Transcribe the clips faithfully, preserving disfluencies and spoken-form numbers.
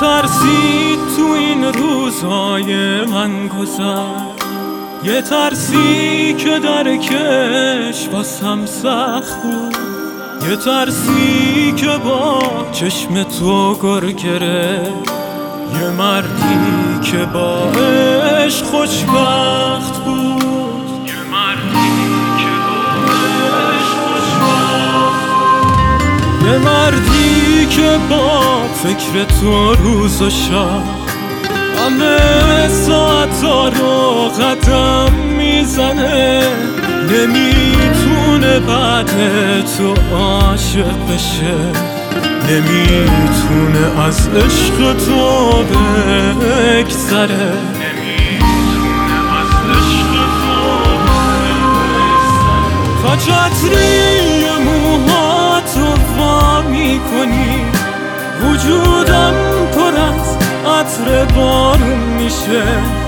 ترسی تو این روزهای من گذشت، یه ترسی که درکش واسم سخت بود، یه ترسی که با چشم تو گر گرفت، یه مردی که با عشق خوشبخت بود، یه مردی که با عشق خوشبخت بود، یه مردی که با فکر تو روز و شب همه ساعتا رو قدم میزنه، نمیتونه بعد تو عاشق بشه، نمیتونه از عشق تو بگذره، نمیتونه از عشق تو بگذره. تا چتری موهاتو وا میکنی، وجودم پر از عطر بارون میشه،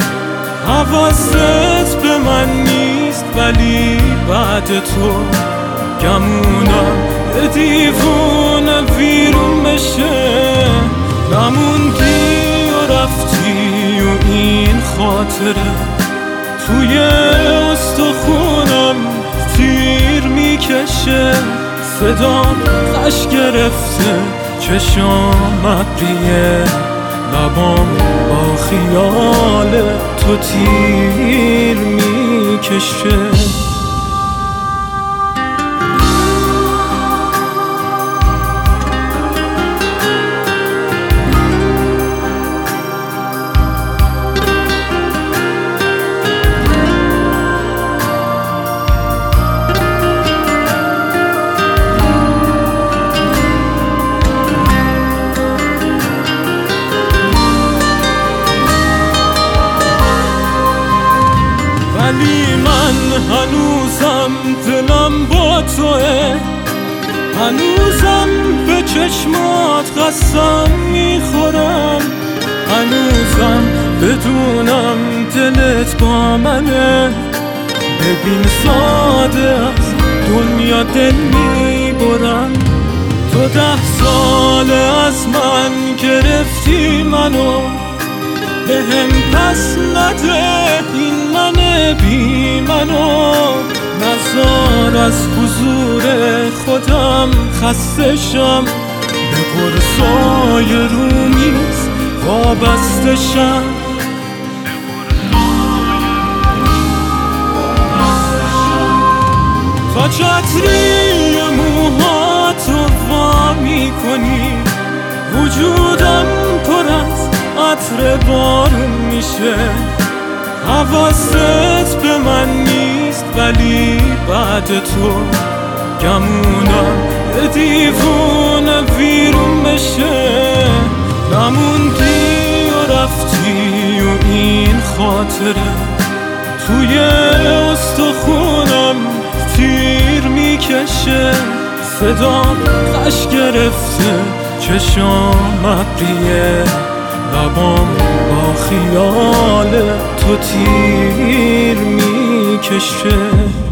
حواست به من نیست ولی بعد تو گمونم به دیوونه ویرون بشه. نموندی و رفتی و این خاطره توی استخونم تیر میکشه، صدام خش گرفته، چشام ابریه، لبام با خیال تو تیر میکشه. ولی من هنوزم دلم با توه، هنوزم به چشمات قسم میخورم، هنوزم بدونم دلت با منه. ببین ساده از دنیا دل میبرم، تو ده ساله از من گرفتی منو، به هم پس نده این من بی منو، نزار از حضور خودم خسته شم، به قرصای رومیز وابسته شم. تا چتری موهاتو وا میکنی، وجودم پر از عطر بارون میشه، حواست به من نیست ولی بعد تو گمونم به دیوونه ویرون بشه. نموندی و رفتی و این خاطره توی استخونم تیر میکشه، صدام خش گرفته، چشام ابریه، لبام با خیال تو تیر میکشه.